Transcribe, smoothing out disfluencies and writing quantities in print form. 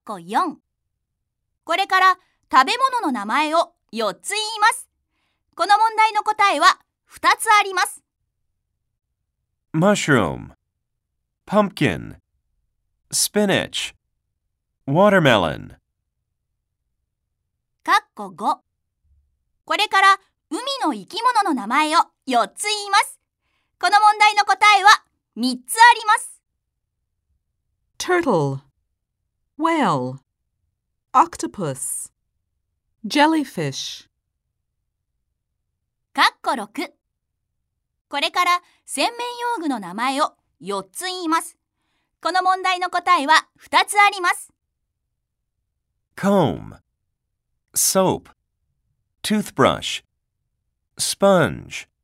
4。これから食べ物の名前を4つ言います。この問題の答えは2つあります。 mushroom, pumpkin, spinach, watermelon. 5。これから海の生き物の名前を4つ言います。この問題の答えは3つあります。 turtle, whale, octopus, jellyfish. 6。これから洗面用具の名前を4つ言います。この問題の答えは2つあります。 comb, soap, toothbrush, sponge.